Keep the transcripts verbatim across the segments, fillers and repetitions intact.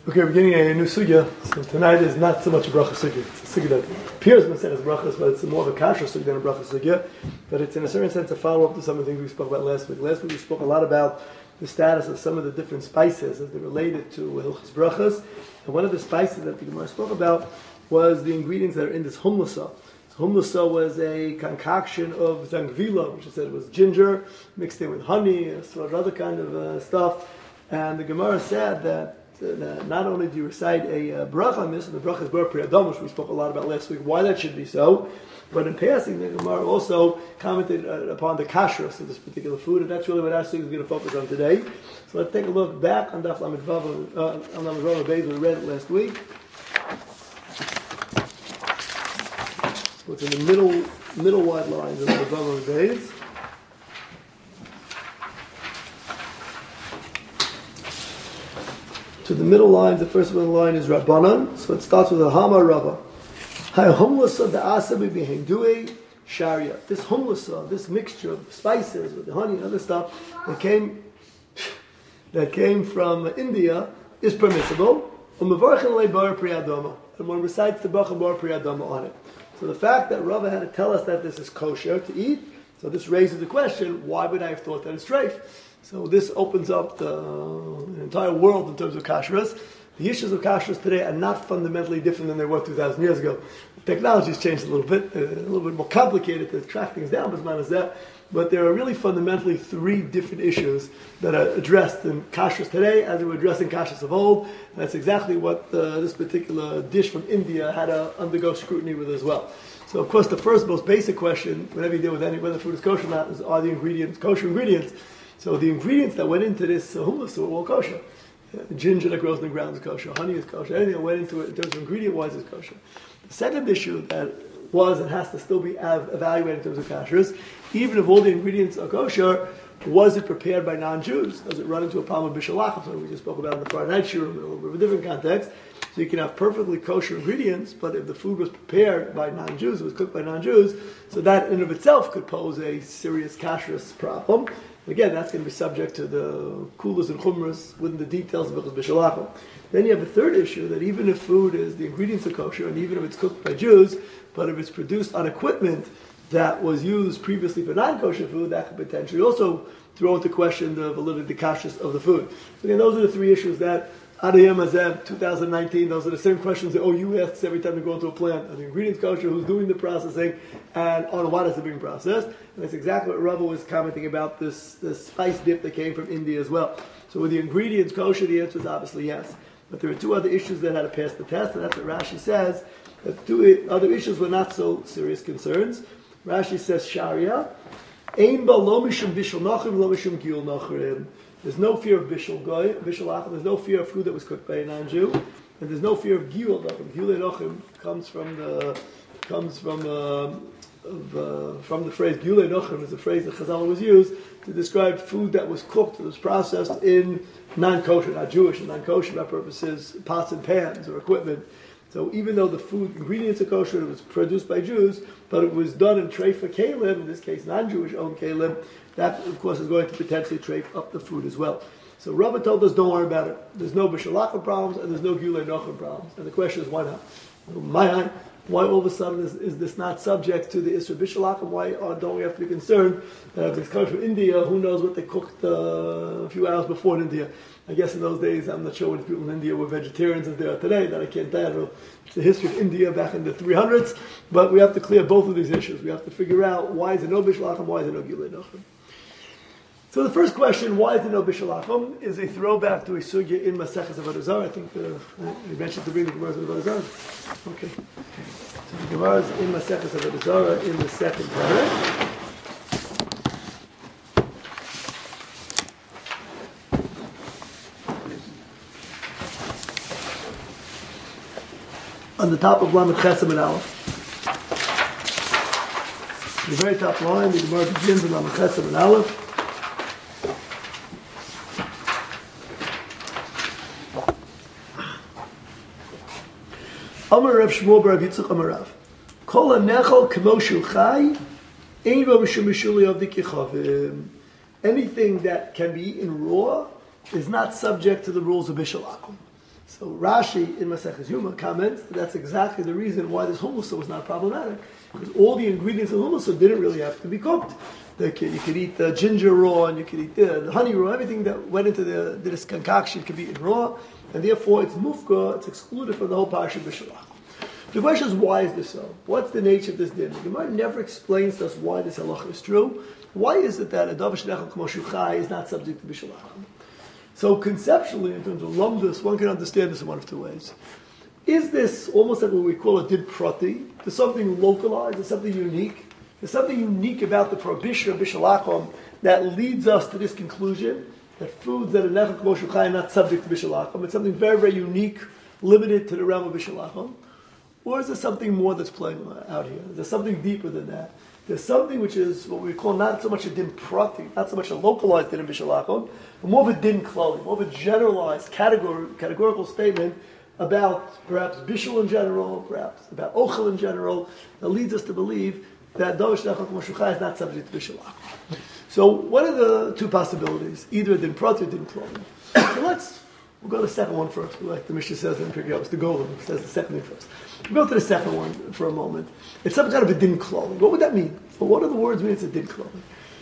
Okay, we're beginning a new sugya. So tonight is not so much a bracha sugya. It's a sugya that appears in the sense as brachas, but it's more of a kasher sugya than a bracha sugya. But it's in a certain sense a follow-up to some of the things we spoke about last week. Last week we spoke a lot about the status of some of the different spices as they're related to hilchos brachas. And one of the spices that the Gemara spoke about was the ingredients that are in this hummusa. So hummusa was a concoction of zangvila, which I said was ginger mixed in with honey, and sort of other kind of uh, stuff. And the Gemara said that Uh, not only do you recite a uh, bracha on this, and the bracha is bar priyadam, which we spoke a lot about last week, why that should be so, but in passing, the Gemara also commented uh, upon the kashrus of this particular food, and that's really what our student is going to focus on today. So let's take a look back on Daf Lamed Vav, uh, on Lamed Vav Beis, we read it last week. So it's in the middle, middle wide lines of Lamed Vav Beis. To the middle lines, the first one line is Rabbanan, so it starts with a Hama Rabba. Hay humlasa da asabi bihindui sharia. This humlasa, this mixture of spices with the honey and other stuff that came that came from India is permissible. And one recites the bracha bar priyadama on it. So the fact that Rava had to tell us that this is kosher to eat, so this raises the question: why would I have thought that it's treif? So this opens up the, the entire world in terms of kashrus. The issues of kashrus today are not fundamentally different than they were two thousand years ago. Technology has changed a little bit, uh, a little bit more complicated to track things down, as man as that. But there are really fundamentally three different issues that are addressed in kashrus today as they were addressed in kashrus of old. And that's exactly what uh, this particular dish from India had to undergo scrutiny with as well. So, of course, the first most basic question, whenever you deal with any, whether food is kosher or not, is are the ingredients kosher ingredients? So the ingredients that went into this uh, hummus were all kosher. Uh, ginger that grows in the ground is kosher. Honey is kosher. Anything that went into it in terms of ingredient-wise is kosher. The second issue that was and has to still be av- evaluated in terms of kashrus, even if all the ingredients are kosher, was it prepared by non-Jews? Does it run into a problem of bishalachim? So we just spoke about in the Friday night shiur in a little bit of a different context. So you can have perfectly kosher ingredients, but if the food was prepared by non-Jews, it was cooked by non-Jews, so that in of itself could pose a serious kashrus problem. Again, that's going to be subject to the kulas and chumras within the details of Hilchos Bishalachim. Then you have a third issue that even if food is, the ingredients are kosher, and even if it's cooked by Jews, but if it's produced on equipment that was used previously for non-kosher food, that could potentially also throw into question the validity, the kashrus of the food. So again, those are the three issues that Adayam Azev twenty nineteen, those are the same questions that, oh, you ask every time you go into a plant. Are the ingredients kosher? Who's doing the processing? And on what is it being processed? And that's exactly what Rava was commenting about this, this spice dip that came from India as well. So were the ingredients kosher? The answer is obviously yes. But there are two other issues that had to pass the test, and that's what Rashi says. That two other issues were not so serious concerns. Rashi says, Sharia, Ein ba lo mishum bishul nachrim, lo mishum giul nachrim. There's no fear of bishul goy, bishul achim. There's no fear of food that was cooked by a non-Jew, and there's no fear of giul nachim. Giul nachim comes from the comes from uh, of, uh, from the phrase giul nachim is a phrase that Chazal was used to describe food that was cooked, that was processed in non-kosher, not Jewish, and non-kosher by purposes, pots and pans or equipment. So even though the food ingredients are kosher, it was produced by Jews, but it was done in treifa kalim, in this case non-Jewish owned kalim, that of course is going to potentially treif up the food as well. So Rava told us don't worry about it. There's no bishalachim problems and there's no gilei nochim problems. And the question is why not? My eye, why all of a sudden is, is this not subject to the Isra bishalachim? Why uh, don't we have to be concerned that if it's coming from India, who knows what they cooked uh, a few hours before in India? I guess in those days, I'm not sure when people in India were vegetarians as they are today, that I can't tell you. It's the history of India back in the three hundreds, but we have to clear both of these issues. We have to figure out why is there no bishalachim, why is there no gilei nochim. So the first question, why is there no bishalachim, is a throwback to a sugya in Maseches Avodah Zarah. I think uh, I mentioned to bring the Gemara of Avodah Zarah. Okay. So the Gemara is in Maseches Avodah Zarah in the second parak. On the top of Lamed Chesem and Aleph. The very top line, the Gemara begins in Lamed Chesem and Aleph. Amar Rav Shmuel bar Rav Yitzchak Amar Rav. Kol hanechal k'mo shu chai, ein bo mishum mishuli avdi kichavim. Anything that can be eaten raw is not subject to the rules of bishalachim. So Rashi in Maseches Yuma comments that that's exactly the reason why this hummus was not problematic, because all the ingredients of hummus didn't really have to be cooked. They could, you could eat the ginger raw, and you could eat the, the honey raw. Everything that went into the, this concoction could be eaten raw, and therefore it's mufka. It's excluded from the whole parsha b'shalach. The question is, why is this so? What's the nature of this din? The Gemara never explains to us why this halacha is true. Why is it that a davar shnechel k'mo shuchai is not subject to b'shalach? So conceptually, in terms of lumdus, one can understand this in one of two ways. Is this almost like what we call a din prati? There's something localized, there's something unique. There's something unique about the prohibition of b'shalachim that leads us to this conclusion that foods that are nechel k'mo shuchai are not subject to b'shalachim. It's something very, very unique, limited to the realm of b'shalachim. Or is there something more that's playing out here? Is there something deeper than that? There's something which is what we call not so much a din prati, not so much a localized din in b'shalachim, but more of a din klali, more of a generalized category, categorical statement about perhaps bishul in general, perhaps about ochel in general, that leads us to believe that davar shnechel k'mo shuchai is not subject to b'shalachim. So what are the two possibilities? Either a din prati or din klali. So let's we'll go to the second one first, like the Mishnah says in Pirkei Avos, the golem says the second thing first. We'll go to the second one for a moment. It's some kind of a din klali. What would that mean? Well, what do the words mean? It's a din klali.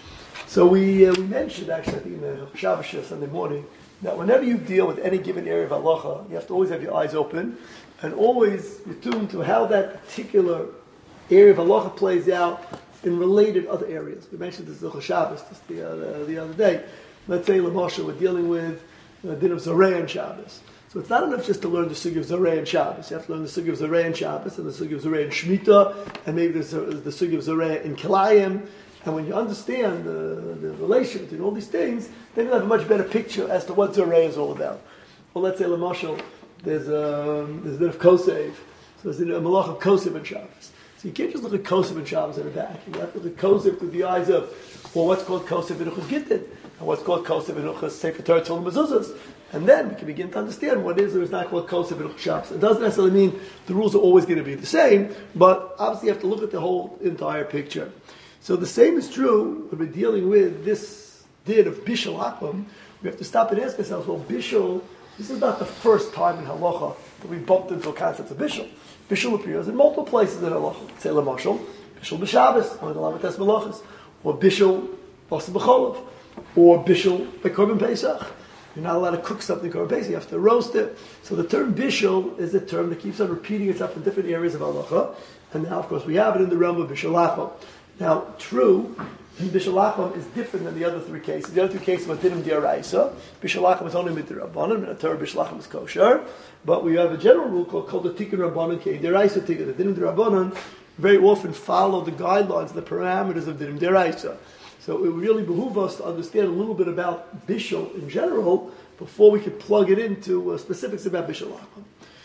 So we uh, we mentioned actually, I think in the Shabbos Shir Sunday morning, that whenever you deal with any given area of halacha, you have to always have your eyes open and always be tuned to how that particular area of halacha plays out in related other areas. We mentioned this in Shabbos just the, uh, the other day. Let's say, Lamosha, we're dealing with the din of Zarei and Shabbos. So it's not enough just to learn the sugi of Zarei and Shabbos. You have to learn the sugi of Zarei and Shabbos, and the sugi of Zarei and Shemitah, and maybe the, the sugi of Zarei in Kilayim. And when you understand the, the relation between all these things, then you'll have a much better picture as to what Zarei is all about. Well, let's say, Lamashal, there's a, there's a bit of Kosev. So there's a malach of Kosev and Shabbos. So you can't just look at Kosev and Shabbos in the back. You have to look at Kosev through the eyes of, well, what's called Kosev and Uchus Gittin, and what's called Kosev and Uchus Sefer Torah Tzol Mezuzahs. And then we can begin to understand what is or is not called Kosev and Uchus Shabbos. It doesn't necessarily mean the rules are always going to be the same, but obviously you have to look at the whole entire picture. So the same is true when we're dealing with this din of Bishul Akum. We have to stop and ask ourselves, well, Bishul, this is not the first time in Halacha that we bumped into a concept of Bishul. Bishul appears in multiple places in Halacha. Say Lamashal, Bishul B'Shabbos, or the Lamates Malachas, or Bishul Basa B'Cholov, or Bishul by Korban Pesach. You're not allowed to cook something Korban Pesach, you have to roast it. So the term Bishul is a term that keeps on repeating itself in different areas of Halacha. And now, of course, we have it in the realm of Bishul Akum. Now, true, Bishul Akum is different than the other three cases. The other two cases were Dinim D'Oraisa. Bishul Akum is only Midrabanan, and the Torah Bishul Akum is kosher. But we have a general rule called, called the Tikkun Rabbanan Kei D'Oraisa Tikkun. The Dinim D'Orabanan very often follow the guidelines, the parameters of Dinim D'Oraisa. So it would really behoove us to understand a little bit about Bishul in general before we could plug it into uh, specifics about Bishul Akum.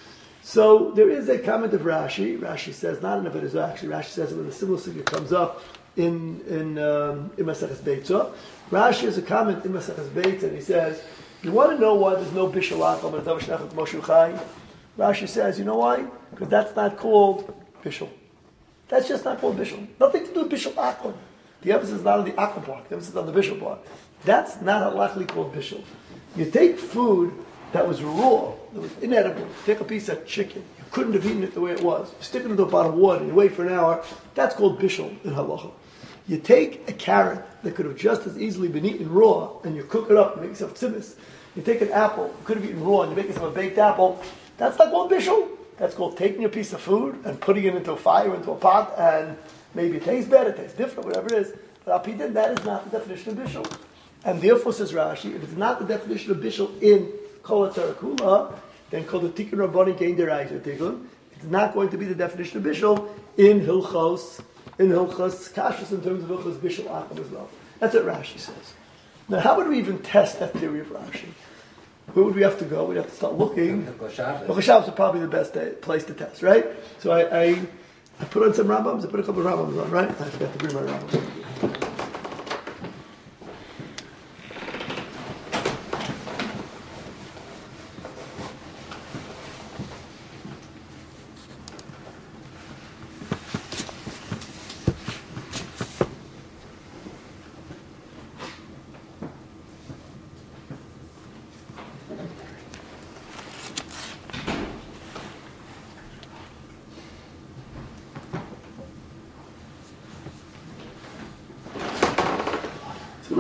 So there is a comment of Rashi. Rashi says, not enough of it is actually, Rashi says it when the similar sugya comes up in in um, in Maseches Beitzah. Rashi has a comment in Maseches Beitzah, and he says, you want to know why there's no Bishul Akum and Davar Shnechel K'mo Shuchai? Rashi says, you know why? Because that's not called Bishul. That's just not called Bishul. Nothing to do with Bishul Akum. The emphasis is not on the Akum part. The emphasis is on the Bishul part. That's not halachically called Bishul. You take food that was raw, that was inedible. Take a piece of chicken. You couldn't have eaten it the way it was. You stick it into a pot of water and you wait for an hour. That's called bishul in halacha. You take a carrot that could have just as easily been eaten raw and you cook it up and make yourself tzimmis. You take an apple, you could have eaten raw and you make yourself a baked apple. That's not called bishul. That's called taking a piece of food and putting it into a fire, into a pot, and maybe it tastes better, it tastes different, whatever it is. But apidin, that is not the definition of bishul. And therefore, says Rashi, if it's not the definition of bishul in Kol HaTarakula, then called the Tikkun Rabbanan Kein D'Oraisa Tikkun. It's not going to be the definition of Bishul in Hilchos, in Hilchos Kashrus in terms of Hilchos Bishul Akum as well. That's what Rashi says. Now, how would we even test that theory of Rashi? Where would we have to go? We'd have to start looking. Hilchos Shabbos is probably the best day, place to test, right? So I, I, I put on some Rambams. I put a couple of Rambams on, right? I forgot to bring my Rambams.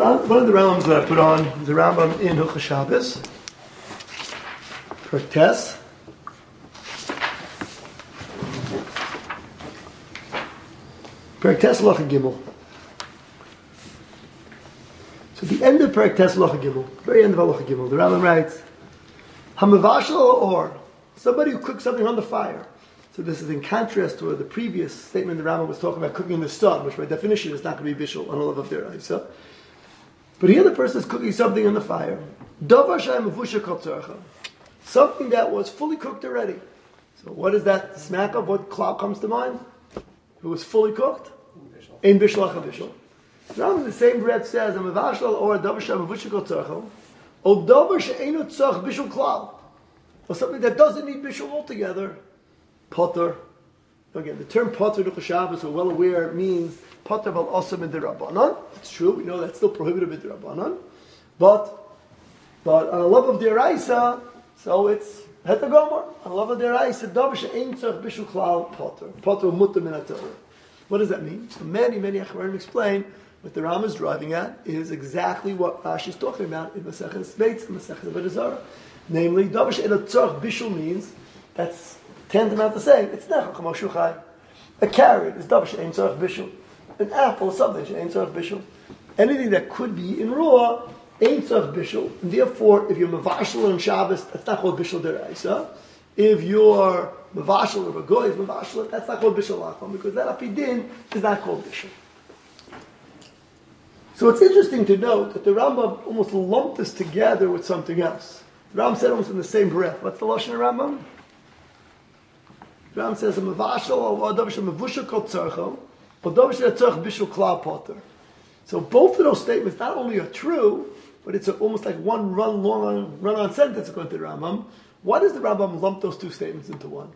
one of the Rambams that I put on is the Rambam in Hilchos Shabbos, Perek Tes. Perek Tes Halacha Gimel. So the end of Perek Tes Halacha Gimel, very end of Halacha Gimel, the Rambam writes, Hamavashal or somebody who cooks something on the fire. So this is in contrast to the previous statement the Rambam was talking about cooking in the sun, which by definition is not going to be bishul on all of their eyes. But here the person is cooking something on the fire. Something that was fully cooked already. So what is that smack of? What cloud comes to mind? If it was fully cooked? Ein bishul acha bishul. The Rambam in the same breath says, Hamavashal or davar she'mavusha kol tzarcha, o davar she'einu tzarch bishul klal. Or something that doesn't need bishul altogether. Potter. Again, the term potter Hilchos Shabbos, we're well aware, means potter bal osam in the Rabbanan. It's true, we know that's still prohibited in the Rabbanan. But, but on a level of the Araisa, so it's hetagomar. On a level of the Araisa, davar she'ein tzarch bishul klal potter. Potter mutter min haTorah. What does that mean? So many, many Acharonim explain what the Rambam is driving at is exactly what Rashi is talking about in Maseches Beitz and Maseches Avodah Zarah. Namely, davar she'ein tzarch bishul means that's tantamount to saying it's nechal kamo shuchai. A carrot is davar she'ein tzarich bishul. An apple is something she'ein tzarich bishul. Anything that could be in raw ain't tzarich bishul. And therefore, if you're mavashal on Shabbos, that's not called bishul deraisa. If you're mavashal or a goy is mavashal, that's not called bishul lacham because that apidin is not called bishul. So it's interesting to note that the Rambam almost lumped this together with something else. The Rambam said almost in the same breath. What's the lashon of Rambam? Ram says a mavashal or davar shemavusha kol tzarcha, or davar she'atzarch bishul klal potter. So both of those statements not only are true, but it's a, almost like one run long run on sentence according to the Rambam. Why does the Rambam lump those two statements into one?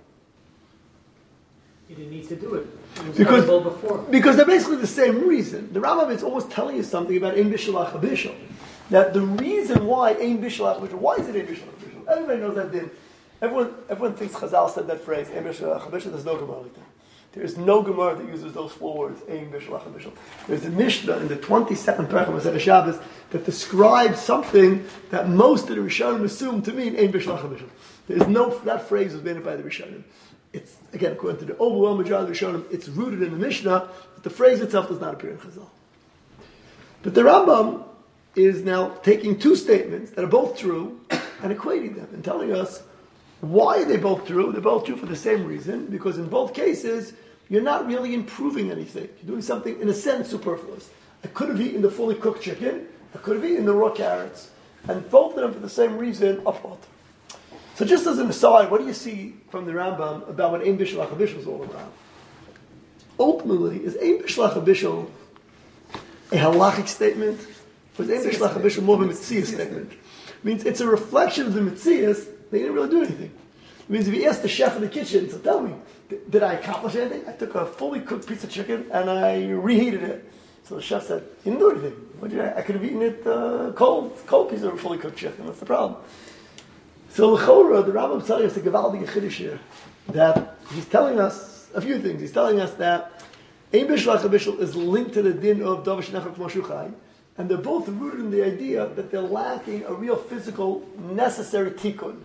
He didn't need to do it. It because before. because they're basically the same reason. The Rambam is almost telling you something about ein bishul acha bishul. That the reason why ein bishul acha bishul, why is it ein bishul acha bishul? Everybody knows that din. Everyone, everyone thinks Chazal said that phrase, Ein bishul acha bishul. There's no Gemara like that. There is no Gemara that uses those four words, Ein bishul acha bishul. There's a Mishnah in the twenty-second Perek of Masechet Shabbos that describes something that most of the Rishonim assume to mean Ein bishul acha bishul. There is no, that phrase was made up by the Rishonim. It's, again, according to the overwhelming majority of the Rishonim, it's rooted in the Mishnah, but the phrase itself does not appear in Chazal. But the Rambam is now taking two statements that are both true and equating them and telling us why are they both true? They're both true for the same reason, because in both cases, you're not really improving anything. You're doing something, in a sense, superfluous. I could have eaten the fully cooked chicken. I could have eaten the raw carrots. And both of them, for the same reason, are potter. So just as an aside, what do you see from the Rambam about what Ein bishul acha bishul is all about? Ultimately, is Ein bishul acha bishul a halachic statement? Or is Ein bishul acha bishul more of a mitzvah statement? It means it's a reflection of the mitzvahs. They didn't really do anything. It means if you ask the chef in the kitchen, so tell me, did, did I accomplish anything? I took a fully cooked piece of chicken and I reheated it. So the chef said, you didn't do anything. What did I, I could have eaten it uh, cold, cold piece of fully cooked chicken. What's the problem? So l'chora, the Rambam is telling us the Gevaldige Chiddush here, that he's telling us a few things. He's telling us that Ein bishul acha bishul is linked to the din of davar she'nechal kamo shuchai, and they're both rooted in the idea that they're lacking a real physical, necessary tikkun.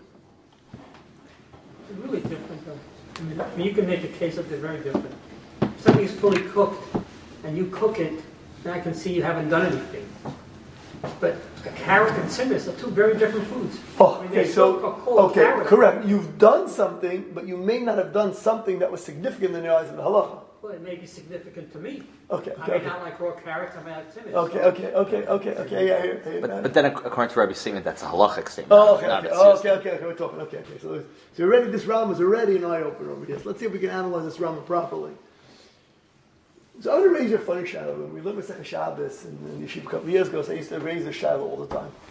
It's really different, though. I mean, I mean, you can make a case that they're very different. If something is fully cooked, and you cook it, then I can see you haven't done anything. But a carrot and tzimmus are two very different foods. Oh, I mean, okay, so, okay, carrot. correct. You've done something, but you may not have done something that was significant in the eyes of the halacha. Well, it may be significant to me. Okay, okay. I may okay. not like raw carrots, I may like tzimmus. Okay, so. okay, okay, okay, okay, yeah, yeah, yeah. But, but then, according to Rabbi's statement, that's a halachic statement. Oh, okay, not okay, a oh, mitzvah okay, okay, okay, we're talking, okay, okay. So, so already, this Rambam is already an eye-opener over here. So let's see if we can analyze this Rambam properly. So I'm going to raise a funny shadow. When we lived with Masechet Shabbos in, in Yeshiva a couple of years ago, so I used to raise a shadow all the time.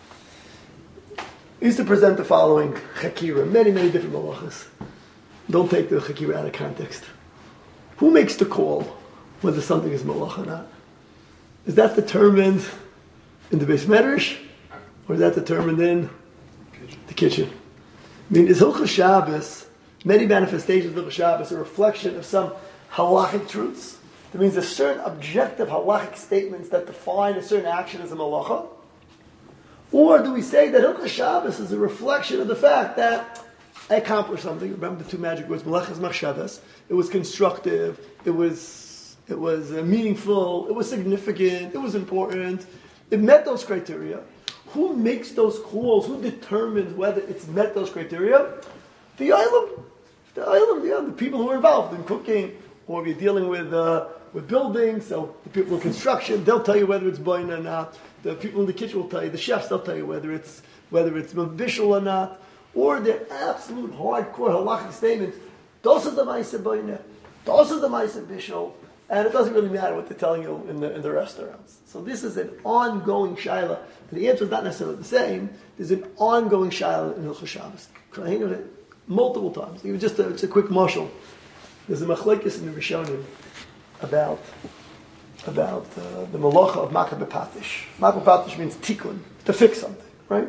I used to present the following chakira, many, many different malachas. Don't take the chakira out of context. Who makes the call whether something is malach or not? Is that determined in the Beis Medrash, or is that determined in the kitchen? I mean, is Hilchos Shabbos, many manifestations of Hilchos Shabbos, a reflection of some halachic truths, That means there's certain objective halachic statements that define a certain action as a malacha? Or do we say that Hilchos Shabbos is a reflection of the fact that I accomplished something? Remember the two magic words, Melechas Machshavas. It was constructive, it was, it was uh, meaningful, it was significant, it was important. It met those criteria. Who makes those calls? Who determines whether it's met those criteria? The Olam. The Olam, yeah, the people who are involved in cooking, or if you're dealing with uh, with buildings, so the people in construction, they'll tell you whether it's boin or not. The people in the kitchen will tell you, the chefs, they'll tell you whether it's whether it's bishul or not. Or the absolute hardcore halachic statements. Those are the ma'aseh boinah. Those are the ma'aseh bishul. And it doesn't really matter what they're telling you in the in the restaurants. So this is an ongoing shaila. The answer is not necessarily the same. There's an ongoing shaila in Hilchos Shabbos. Multiple times. Even just a, it's a quick mashal. There's a machlekes in the Rishonim about about uh, the malacha of makah b'patish. Makah b'patish means tikkun, to fix something, right?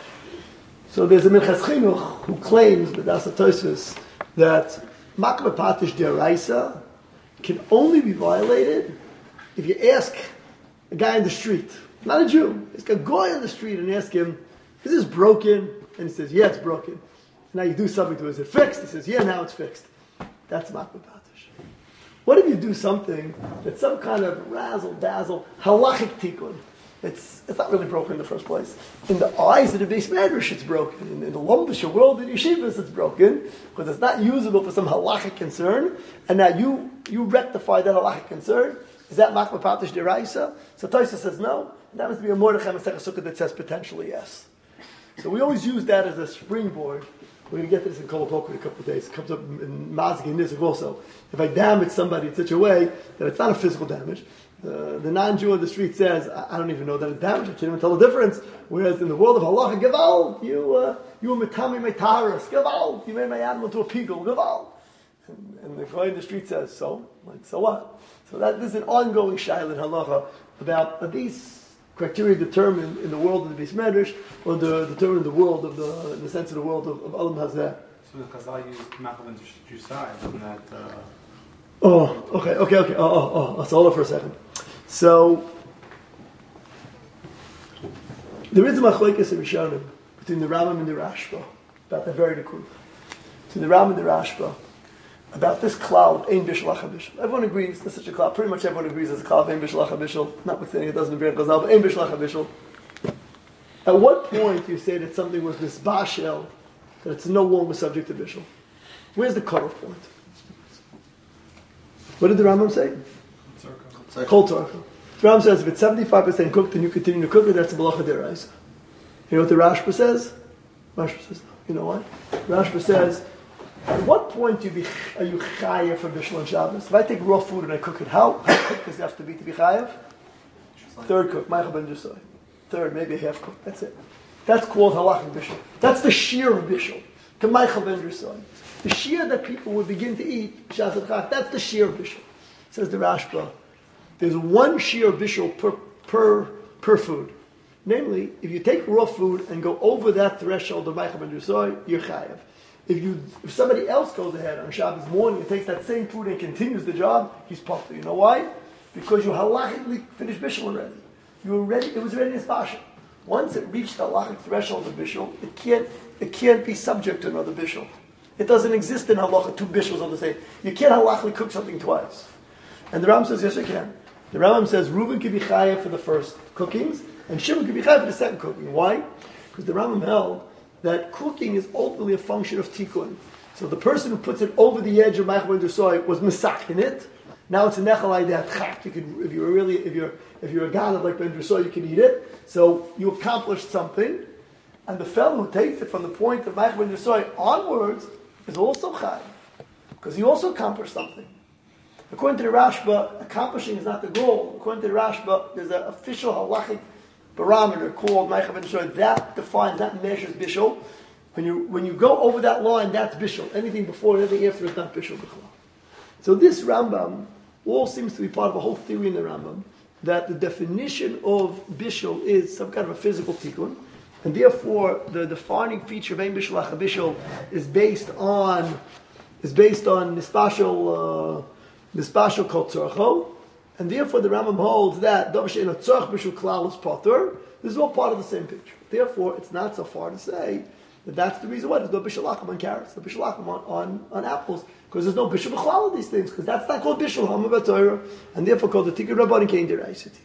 So there's a Minchas Chinuch who claims, but that's a Tosfos, that makah b'patish deraisa can only be violated if you ask a guy in the street, not a Jew, ask a guy on the street and ask him, is this broken? And he says, yeah, it's broken. Now you do something to it, is it fixed? He says, yeah, now it's fixed. That's makah b'patish. What if you do something that's some kind of razzle-dazzle, halachic tikkun? It's it's not really broken in the first place. In the eyes of the Beis Medrash, it's broken. In, in the Lumbisha world, in yeshivas, it's broken because it's not usable for some halachic concern. And now you you rectify that halachic concern. Is that makah b'patish deraisa? So Tosfos says no. And that must be a Mordechai Masechah Sukkah that says potentially yes. So we always use that as a springboard. We're going to get to this in Kol HaPoker in a couple of days. It comes up in Mazik and Nizik also. If I damage somebody in such a way that it's not a physical damage, uh, the non-Jew on the street says, I, I don't even know that it's damage, I can't even tell the difference. Whereas in the world of halacha, Gaval, you, uh, you were metami my taras, Gaval, you made my animal to a pigul, Gaval. And, and the guy in the street says, so? Like, so what? So that this is an ongoing shaila in halacha about are these criteria determined in the world of the Beis Medrash, or the determined in the world of the, in the sense of the world of, of Alam Hazeh. So the Chazal used makah ben Jusai, isn't that? Uh... Oh, okay, okay, okay. Oh, oh, oh. So hold on for a second. So there is a machlekes in Rishonim between the Rambam and the Rashba about the very Nikud. Between the Rambam and the Rashba about this cloud, Ein Bishul Acha Bishul. Everyone agrees there's such a cloud. Pretty much everyone agrees there's a cloud of Ein Bishul Acha Bishul. Notwithstanding it doesn't agree with Chazal, but Ein Bishul Acha Bishul. At what point do you say that something was misbashel, that it's no longer subject to Bishul? Where's the cutoff point? What did the Rambam say? Kol Tzarka. The Rambam says if it's seventy-five percent cooked and you continue to cook it, that's a Malacha Deraisa. You know what the Rashba says? Rashba says no. You know what? Rashba says, at what point do you be, are you chayav for Bishul and Shabbos? If I take raw food and I cook it, how, how cooked does it have to be to be chayav? Third cook, Ma'achal ben Jusai. Third, maybe a half cook. That's it. That's called halachic Bishul. That's the shear of Bishul. To Ma'achal ben Jusai. The shear that people would begin to eat, Shas Chak, that's the shear of Bishul. Says the Rashba. There's one shear of Bishul per, per, per food. Namely, if you take raw food and go over that threshold of Ma'achal ben Jusai, you're chayav. If you, if somebody else goes ahead on Shabbos morning and takes that same food and continues the job, he's puffed. You know why? Because you halachically finished Bishul already. You were ready. It was ready as Pasha. Once it reached the halachic threshold of Bishul, it can't, it can't be subject to another Bishul. It doesn't exist in halacha two Bishuls on the same. You can't halachically cook something twice. And the Rambam says yes, you can. The Rambam says Reuven can be chayav for the first cookings and Shimon can be chayav for the second cooking. Why? Because the Rambam held that cooking is ultimately a function of tikkun. So the person who puts it over the edge of Ma'achal ben Jusai was misak in it. Now it's a nechalai that chak. You could, if you're really, if you're, if you're a ganav like ben Jusai, you can eat it. So you accomplished something, and the fellow who takes it from the point of Ma'achal ben Jusai onwards is also chai, because he also accomplished something. According to the Rashba, accomplishing is not the goal. According to the Rashba, there's an official halachic barometer called Ma'achal ben Jusai that defines, that measures Bishul. When you when you go over that line, that's Bishul. Anything before, anything after is not Bishul B'chol. So this Rambam all seems to be part of a whole theory in the Rambam that the definition of Bishul is some kind of a physical tikkun, and therefore the defining feature of Ein Bishul Acha Bishul is based on is based on nispashal uh, Mispashal kol tzorcho, and therefore the Rambam holds that davar she'eino tzorch b'shul klal is potter. This is all part of the same picture. Therefore, it's not so far to say that that's the reason why there's no bishul akum on carrots, no bishul akum on, on, on apples, because there's no bishul b'chlal of these things, because that's not called bishul hama b'torah, and therefore called the tikkun rabbanim kein deraisa tikkun.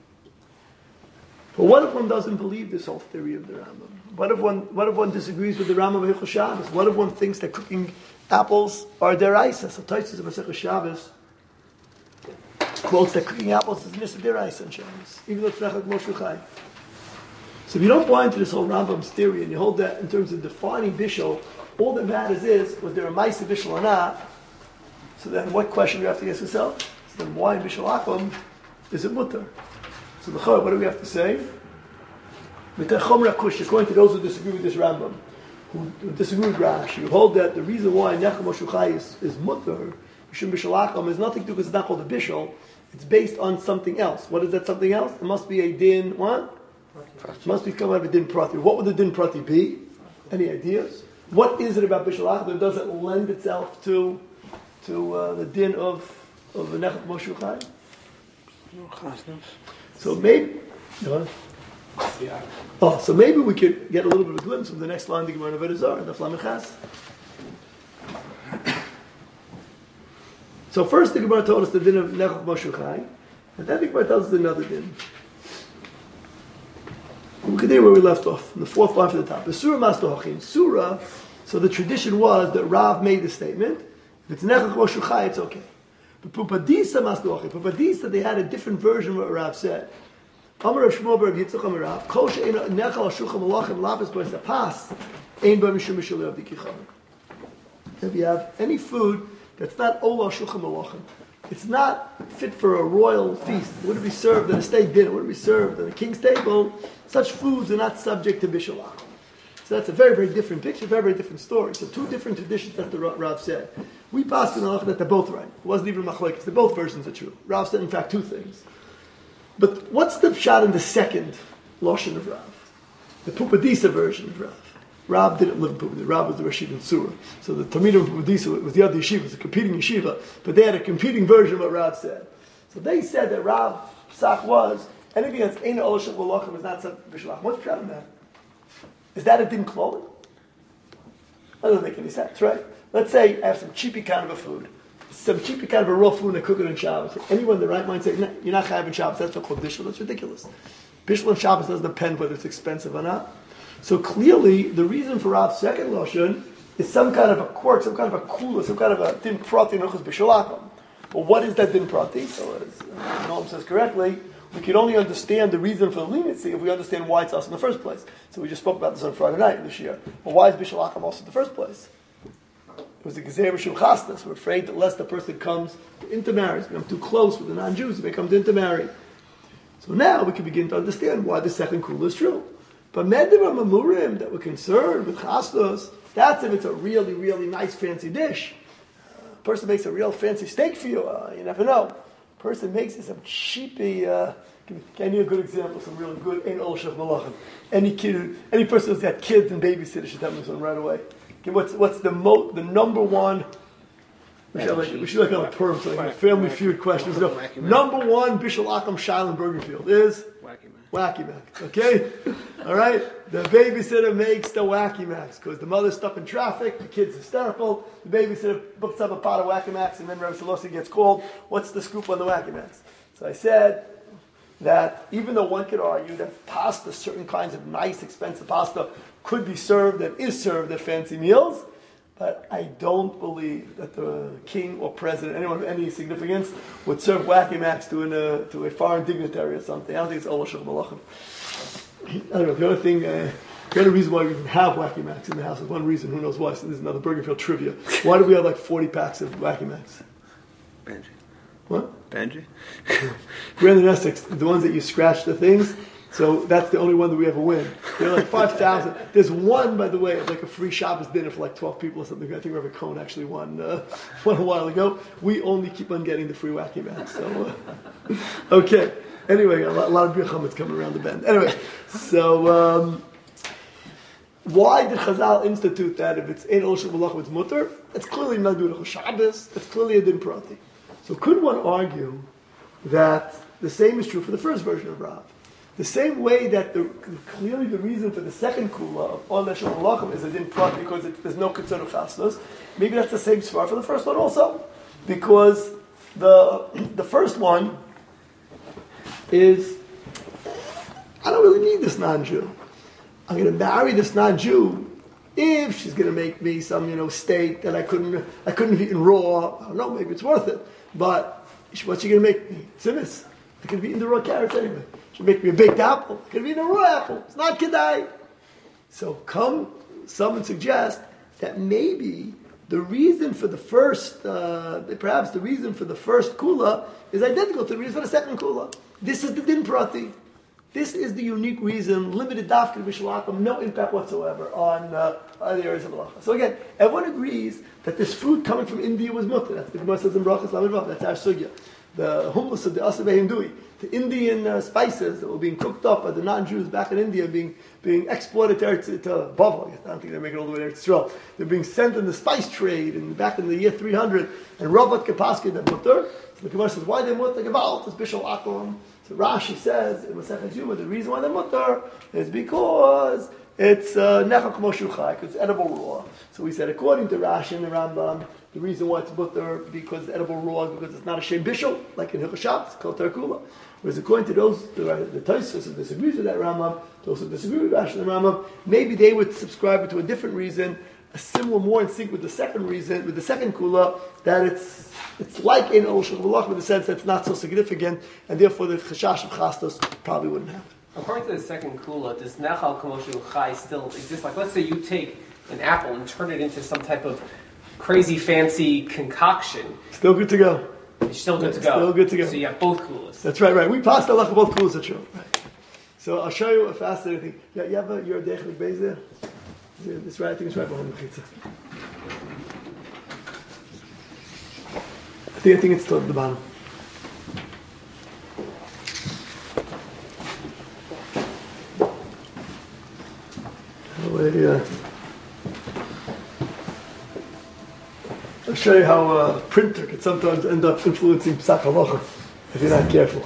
But what if one doesn't believe this whole theory of the Rambam? What if one what if one disagrees with the Rambam of Shabbos? What if one thinks that cooking apples are deraisa? So Tosfos of Masechah Shabbos quotes that cooking apples is mister deraisa on Shabbos, even though it's not like Moshe Chai. So if you don't buy into this whole Rambam's theory and you hold that in terms of defining bishul, all that matters is, was there a ma'aseh bishul or not? So then what question do you have to ask yourself? So then why in bishul akum is it mutter? So the what do we have to say? According to those who disagree with this Rambam, who disagree with Rashi, who hold that the reason why Nechem or Shuchai is, is mutter, Mishum bishul akum, is nothing to do because it's not called a bishul, it's based on something else. What is that something else? It must be a din, what? It must be come out of a din prati. What would the din prati be? Any ideas? What is it about bishul akum that doesn't lend itself to to uh, the din of of the Nechem Moshe Chai? So maybe, no? Yeah. Oh, so maybe we could get a little bit of a glimpse of the next line of the Gemara Avodah Zarah, the Flamechas. So first the Gemara told us the din of Nechem Moshe Chai, and then the Gemara tells us another din. We continue where we left off, in the fourth line from the top. The Surah Master Hachim. Surah, so the tradition was that Rav made the statement, if it's Nechach or Shuchai, it's okay. But Pupadisa Master Hachim, Pupadisa, they had a different version of what Rav said. Amar Rav Shmuel bar Yitzchak Amar Rav, Kol she'ein Nechach or Shuchai malachim lapis b'es apas, ein ba mishum mishulei of dikicham. If you have any food that's not Ola Shuchai malachim, it's not fit for a royal feast. It wouldn't be served at a state dinner. It wouldn't be served at a king's table. Such foods are not subject to bishul akum. So that's a very, very different picture, very, very different story. So two different traditions that the Rav said. We passed in halacha that they're both right. It wasn't even machlokes. They're both versions are true. Rav said, in fact, two things. But what's the pshat in the second lashon of Rav? The Pupadisa version of Rav. Rav didn't live in Pupadisa. Rav was the Rashid in Surah. So the Talmid of Pupadisa was the other yeshiva, it was a competing yeshiva, but they had a competing version of what Rav said. So they said that Rav Psach was, anything that's Ein Olashim Walachim is not subject to bishul akum. What's the pshat in that? Is that a din kloli? That doesn't make any sense, right? Let's say I have some cheapy kind of a food. Some cheapy kind of a raw food and I cook it on Shabbos. Anyone in the right mind say, no, you're not having Shabbos, that's not called bishul. That's ridiculous. Bishul on Shabbos doesn't depend whether it's expensive or not. So clearly, the reason for Rav's second lashon is some kind of a quirk, some kind of a kula, some kind of a din prati nochus bishul akum. But what is that din prati? So as uh, Noam says correctly, we can only understand the reason for the leniency if we understand why it's us in the first place. So we just spoke about this on Friday night this year. But why is bishul akum also in the first place? It was the gezer b'shul chastas. We're afraid that lest the person comes to intermarry, become too close with the non-Jews, they may come to intermarry. So now we can begin to understand why the second kula is true. But medim mamurim that we're concerned with chastos, that's if it's a really, really nice, fancy dish. A person makes a real fancy steak for you. Uh, you never know. A person makes it some cheapy. Uh, can I give you a good example? Some really good ein ol shech malachim. Any kid, any person who's got kids and babysitters should have this one right away. Okay, what's what's the mo, the number one? We should like we should like on a perm thing. Like Family Feud questions. No, number one bishul akum Shiloh Bergenfield is Wacky Man. Wacky Mac. Okay, all right. The babysitter makes the Wacky Macs because the mother's stuck in traffic. The kid's hysterical. The babysitter books up a pot of Wacky Macs, and then Rabbi Salosi gets called. What's the scoop on the Wacky Macs? So I said that even though one could argue that pasta, certain kinds of nice, expensive pasta, could be served and is served at fancy meals, but I don't believe that the king or president, anyone of any significance, would serve Wacky Macs to, an, uh, to a foreign dignitary or something. I don't think it's Ola Shech Malachim. I don't know. The only thing, uh, the only reason why we even have Wacky Macs in the house is one reason. Who knows why? So this is another Bergenfield trivia. Why do we have like forty packs of Wacky Macs? Benji. What? Benji? Brandon Essex, the ones that you scratch the things. So that's the only one that we ever win. They're like five thousand. There's one, by the way, of like a free Shabbos dinner for like twelve people or something. I think Rabbi Cohen actually won uh, one a while ago. We only keep on getting the free Wacky Macs. So, uh, okay. Anyway, a lot, a lot of beer chametz coming around the bend. Anyway, so um, why did Chazal institute that if it's ein ol shel malachim it's mutter? It's clearly not doing a Shabbos. It's clearly a din prati. So So could one argue that the same is true for the first version of Rav? The same way that the, clearly the reason for the second kula of on Neshul Malachim is it didn't prat because it, there's no concern of chasnos. Maybe that's the same svar for the first one also, because the the first one is I don't really need this non-Jew. I'm going to marry this non-Jew if she's going to make me some, you know, steak that I couldn't, I couldn't have eaten raw. I don't know, maybe it's worth it. But what's she going to make me? Simis. I could have eaten the raw carrots anyway. She'll make me a baked apple. I could have eaten a raw apple. It's not kedai. So come, someone suggest that maybe the reason for the first, uh, perhaps the reason for the first kula is identical to the reason for the second kula. This is the din prati. This is the unique reason, limited dafka b'shalakim, no impact whatsoever on uh, other areas of halacha. So again, everyone agrees that this food coming from India was mutter. That's the Gemara says in Brachas Lamed Vav. That's our sugya. The hummus of the asabei hindui, the Indian uh, spices that were being cooked up by the non-Jews back in India, being being exported to, to, to Bavel. I guess I don't think they're making it all the way to Israel. They're being sent in the spice trade, and back in the year three hundred, and Ravat Kapaski the mutter. So the Gemara says, why they mutter? Gavalt is bishul akum. So Rashi says in Masechet Yuma, the reason why they're mutter is because it's nechal k'mo shuchai, it's edible raw. So we said, according to Rashi and the Rambam, the reason why it's mutter because it's edible raw is because it's not a shem bishul, like in Hilchos Shabbos, called terkula. Whereas according to those, the, the Tosfos who disagrees with that Rambam, those who disagree with Rashi and the Rambam, maybe they would subscribe to a different reason, a similar, more in sync with the second reason, with the second kula, that it's it's like in Ol Shulchan Aruch in the sense that it's not so significant, and therefore the chashash of chastos probably wouldn't happen. According to the second kula, does nechal k'moshu chai still exist? Like, let's say you take an apple and turn it into some type of crazy fancy concoction. Still good to go. It's still good yeah, to go. Still good to go. So you have both kulas. That's right, right. We passed the halacha both kulas are true. Right. So I'll show you a fascinating thing. Yeah, you have a, your dechlik beis there? It's right, I think it's right behind the chitza. I think, I think it's toward the bottom. Uh, I'll show you how a printer could sometimes end up influencing psak halacha if you're not careful.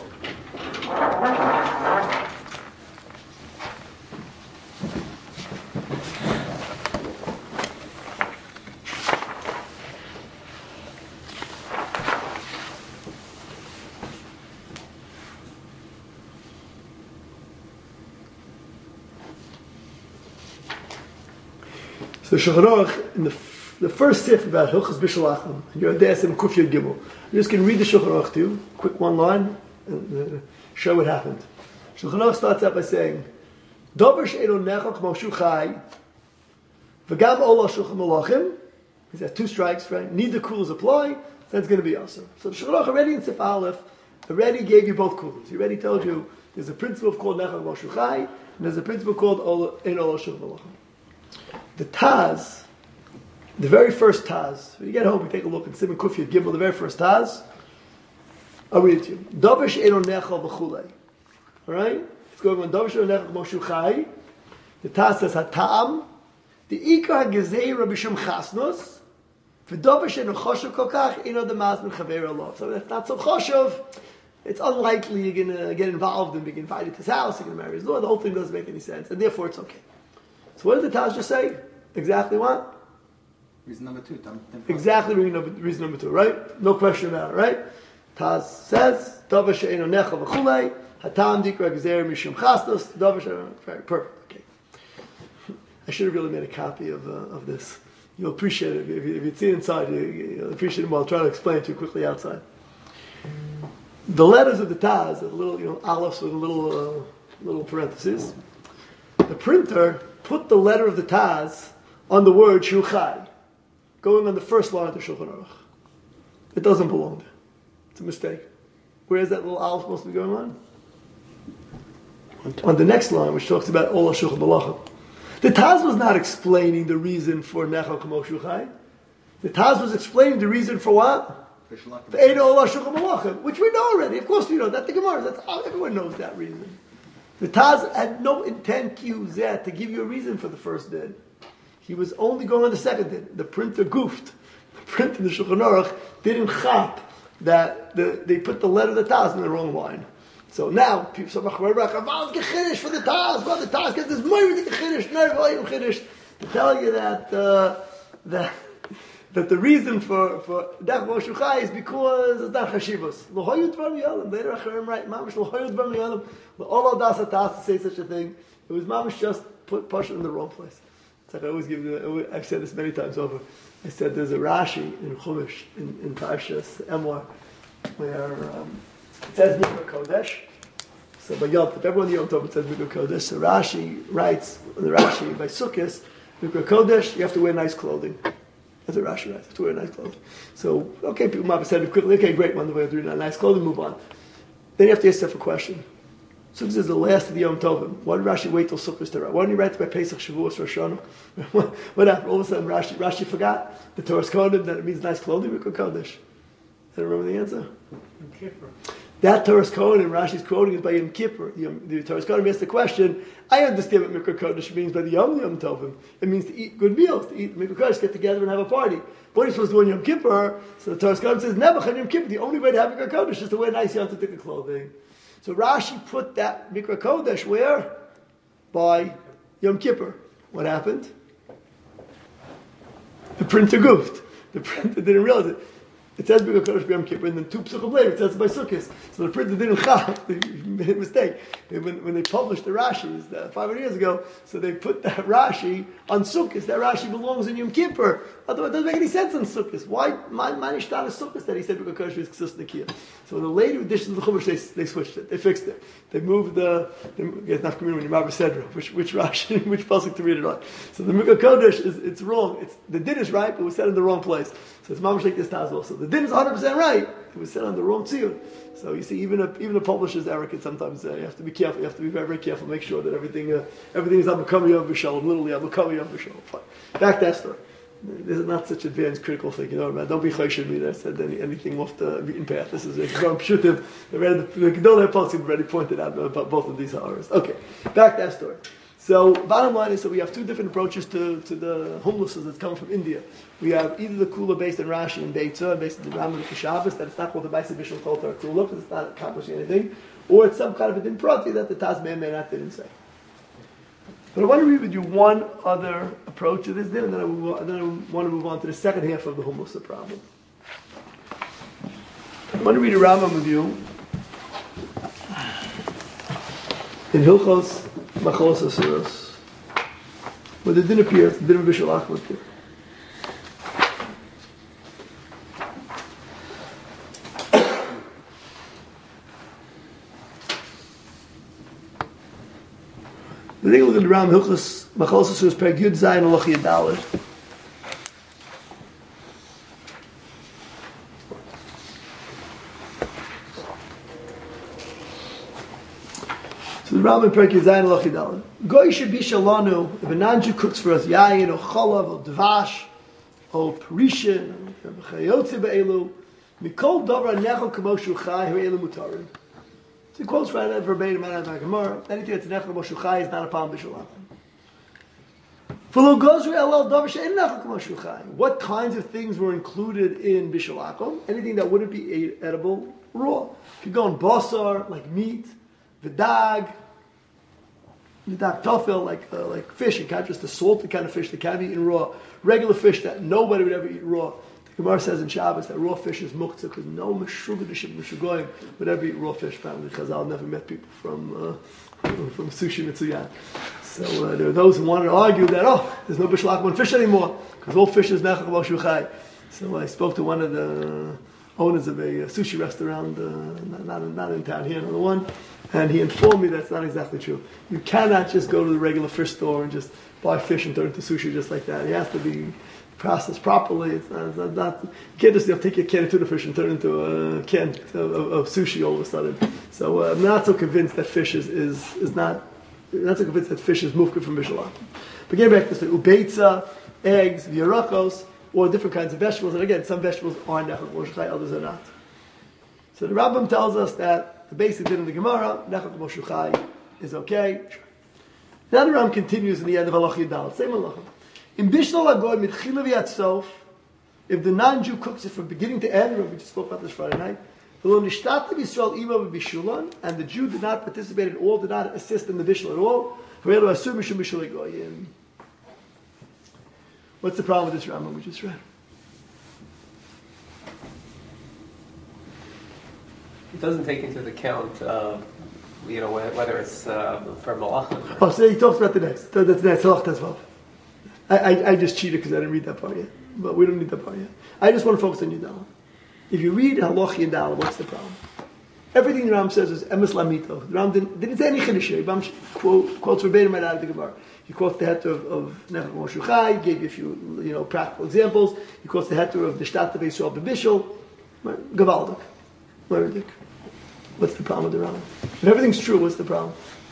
So Shulchan Aruch, in the, f- the first sif about Hilchos Bishul Achim, and you're Adesim Kuf Yud Gimel. I'm just going to read the Shulchan Aruch to you, quick one line, and uh, show what happened. Shulchan Aruch starts out by saying, Dover she'eino nechal k'mo shuchai, v'gam ola Shulchan Malachim. He says two strikes, right? Neither kulas apply, so that's going to be awesome. So the Shulchan Aruch already in Sif Aleph already gave you both kulas. He already told you there's a principle called nechal k'mo shuchai, and there's a principle called ein ola Shulchan Malachim. The Taz, the very first Taz, when you get home, we take a look at Simon Kuf Yud Gimel, the very first Taz. I'll read it to you. Davar she'eino nechal v'chulei. All right? It's going on. Davar she'eino nechal k'mo shuchai. The Taz says, Ha'tam, the Ikar ha'gezeira b'shum chasnos, v'davar she'eino choshev kol kach, eino demaz min chaver Allah. So that's not so choshev. It's unlikely you're going to get involved and be invited to his house, you're going to marry his daughter. The whole thing doesn't make any sense, and therefore it's okay. So what did the Taz just say? Exactly what? Reason number two. Tam, tam, exactly reason number, reason number two, right? No question about it, right? Taz says, Davar she'eino nechal v'chulei, hatam dikra gezer mishum chasnos, Davar she'eino, perfect, okay. I should have really made a copy of uh, of this. You'll appreciate it. If, you, if you'd see it inside, you, you'll appreciate it more. I'll try to explain it to you quickly outside. The letters of the Taz, the little, you know, aleph with a little, uh, little parentheses. The printer put the letter of the Taz on the word Shuchai, going on the first line of the Shulchan Aruch. It doesn't belong there. It's a mistake. Where is that little aleph supposed to be going on? On the next line, which talks about Ola Shulchan Malachim. The Taz was not explaining the reason for Nechal K'mo Shuchai. The Taz was explaining the reason for what? For Eino Ola Shulchan Malachim, which we know already. Of course we know that. The Gemara, that's how everyone knows that reason. The Taz had no intent to use that to give you a reason for the first din. He was only going on the second din. The printer goofed. The printer, the Shulchan Aruch, didn't chop that the, they put the letter of the Taz in the wrong line. So now people say, "Chaval gechiddush for the Taz." Well, the Taz gets this money to gechiddush, never gechiddush. To tell you that uh, that that the reason for for Dach Moshe Chai is because it's not chashivos. L'hoyut dvar miyalim. Later Acharim write, "Mamish l'hoyut dvar miyalim." All das atas to say such a thing. It was mamish just put push in the wrong place. It's like I always give. The, I've said this many times over. I said there's a Rashi in Chumash in in Parshas Emor where um, it says Mikra Kodesh. So by Yom Tov, everyone in Yom Tov it says Mikra Kodesh. So Rashi writes the Rashi by Sukkot, Mikra Kodesh, you have to wear nice clothing. That's what Rashi writes. You have to wear nice clothing. So okay, people might have said it quickly. Okay, great, one the way of doing nice clothing, move on. Then you have to ask yourself a question. Sukkot is the last of the Yom Tovim. Why did Rashi wait till Sukkot to write? Why didn't he write it by Pesach, Shavuos, Rosh Hashanah? What, what happened? All of a sudden, Rashi, Rashi forgot the Torah's coded that it means nice clothing. Mikra Kodesh. I don't remember the answer. Yom Kippur. That Torah's Kohen Rashi's quoting is by Yom Kippur. The, the Torah's Kohen asks the question, I understand what Mikra Kodesh means by the Yom Yom Tovim. It means to eat good meals, to eat Mikra Kodesh, get together and have a party. What are you supposed to do on Yom Kippur? So the Torah's Kohen says, Nebuchadnezzar Yom Kippur, the only way to have Mikra Kodesh is to wear nice Yom Tovim clothing. So Rashi put that Mikra Kodesh where? By Yom Kippur. What happened? The printer goofed. The printer didn't realize it. It says Mikra Kodesh Yom Kippur, and then two psukim later it says it by Sukkot. So the printer didn't chaf. They made a mistake. They, when, when they published the Rashis uh, five hundred years ago, so they put that Rashi on Sukkot. That Rashi belongs in Yom Kippur. Otherwise, it doesn't make any sense on Sukkot. Why Manishtan is Sukkot that he said Mikra Kodesh is Ksus Nakia? So in the later editions of the Chumash, they, they switched it. They fixed it. They moved the. They get enough community when you Sedra, which which Rashi, which pasuk to read it on. So the Mikra Kodesh is it's wrong. It's the din is right, but it was said in the wrong place. So it's mamish like this Taz also. The din is one hundred percent right. It was said on the wrong tziyun. So you see, even a, even a publisher's error can sometimes uh, you have to be careful. You have to be very very careful. Make sure that everything uh, everything is abukami of b'shalom. Literally abukami of b'shalom. Fine. Back to Esther. This is not such advanced critical thing, you know. Man. Don't be chayshir me that said any, anything off the beaten path. This is a Gemara Pshutim. The Gedolei Poskim already pointed out about both of these horrors. Okay, back to that story. So, bottom line is that we have two different approaches to, to the homelessness that's coming from India. We have either the Kula based on Rashi and Beitza, based on the Rambam and Shabbos, that it's not called the Baisa Bishul Kol Torah Kula, because it's not accomplishing anything, or it's some kind of a din prati that the Taz may, may not didn't say. But I want to read with you one other approach to this din, and then I, will, and then I want to move on to the second half of the homelessness problem. I want to read a Rambam with you in Hilchos Machalos Asuros, where the din appears, the din of Bishul Achmat here. The thing look at the Ram Hilchos Machalos Asuros Perek Yud Zayin Aloch Yadalit. So the Rambam Perek Yud Zayin Aloch Yadalit. Goy shebi shalanu. If a non-Jew cooks for us yayin or chalav or dvash or perishin or chayotze be'elu mikol davar nechol kamo shu chai ha'elu mutarim. So he quotes right verbatim out of the Gemara. Anything that's nechol kamo shu chai is not a palm b'shalach. What kinds of things were included in Bishul Akum? Anything that wouldn't be edible raw. If you go on basar, like meat, v'dag, v'dag tofel, like uh, like fish, and not just the salted kind of fish that can be eaten raw. Regular fish that nobody would ever eat raw. The Gemara says in Shabbos that raw fish is muktzah because no meshugadishim meshugoyim would ever eat raw fish. Apparently, Chazal never met people from uh, from sushi mitzuyan. So uh, there are those who wanted to argue that, oh, there's no Bishul Akum on fish anymore, because all fish is Nechal Kamo Shu Chai. So I spoke to one of the owners of a, a sushi restaurant, uh, not, not, not in town here, another one, and he informed me that's not exactly true. You cannot just go to the regular fish store and just buy fish and turn it into sushi just like that. It has to be processed properly. It's not, it's not, not you can't just you know, take a can of tuna fish and turn it into a can of, of, of sushi all of a sudden. So uh, I'm not so convinced that fish is, is, is not not so convinced that fish is mufka from Bishul Akum. But getting back to the ubeitza, eggs, v'yarakos, or different kinds of vegetables. And again, some vegetables are nechal kamo shu chai, others are not. So the Rambam tells us that the basic din of the Gemara, nechal kamo shu chai, is okay. Then the Rambam continues in the end of Halach Yudal, same halacha. In Bishul Agoy mitchila v'yatsof, if the non-Jew cooks it from beginning to end, we just spoke about this Friday night, and the Jew did not participate at all, did not assist in the bishul at all, what's the problem with this Rambam we just read? It doesn't take into account, uh, you know, whether it's uh, for malachim. Oh, so he talks about the next. That's the next halach as well. I, I, I just cheated because I didn't read that part yet. But we don't need that part yet. I just want to focus on Yudala. If you read halach Yudala, what's the problem? Everything the Ram says is emes lamito. The Ram didn't, didn't say any chiddush here. Ram quote, quotes verbatim right out of the Gemara. He quotes the heter of, of Nechal Moshe Chai, gave you a few, you know, practical examples. He quotes the heter of the Shtat of Yisrael B'Bishul. Gavaldik. Meridik. What's the problem with the Ram? If everything's true, what's the problem?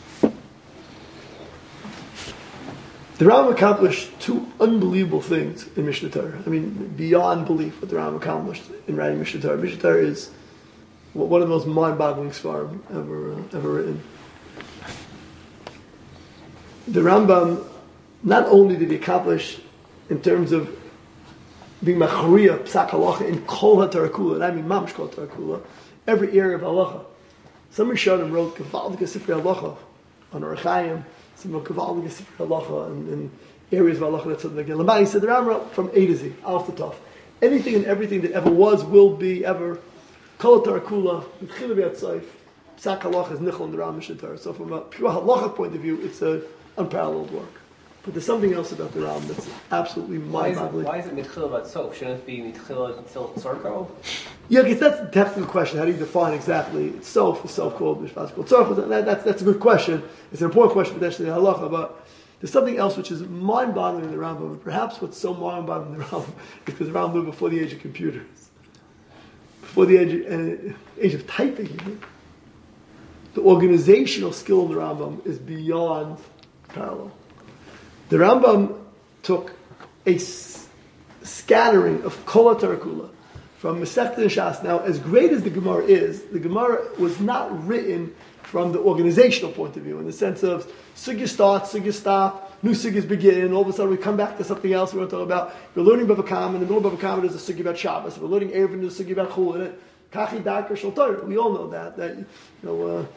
The Ram accomplished two unbelievable things in Mishnah Torah. I mean, beyond belief what the Ram accomplished in writing Mishnah Torah. Mishnah Torah is one of the most mind-boggling svarim ever uh, ever written. The Rambam, not only did he accomplish in terms of being machriya psak halacha in kol haTorah kula, and I mean mamish kol haTorah kula, every area of halacha. Some Rishonim wrote Kavaldik Sifrei Halacha on Orach Chaim. Some wrote Kavaldik Sifrei Halacha in, in areas of halacha that's something like that. He said the Ram wrote from A to Z, Alf to Taf. Anything and everything that ever was, will be, ever. Kol Torah Kula, M'tchila B'Yatzayif, Psak Halacha is Nichol in the Ram Mishnah Torah. So from a pure halacha point of view, it's an unparalleled work. But there's something else about the Ram that's absolutely mind-boggling. Why is it Mitchila B'Yatzayif? Shouldn't it be Mitchila until Tzorko? Yeah, because that's a technical question. How do you define exactly it's self? Is self called Mishpat called Tzorch? That, that's that's a good question. It's an important question potentially in halacha, but there's something else which is mind-boggling in the Rambam. And perhaps what's so mind-boggling in the Rambam is because the Rambam lived before the age of computers, before the age of, uh, age of typing. Even. The organizational skill in the Rambam is beyond parallel. The Rambam took a s- scattering of Kol HaTorah Kula from Masechta and Shas. Now, as great as the Gemara is, the Gemara was not written from the organizational point of view, in the sense of sugya starts, sugya stop, new sugyas begin, all of a sudden we come back to something else we're going to talk about. We're learning Bava Kama, in the middle of Bava Kama there's a sugya about Shabbos. We're learning Erev, there's a sugya about Chul, and Kachi Darker Shal Torah. We all know that. that you know, uh,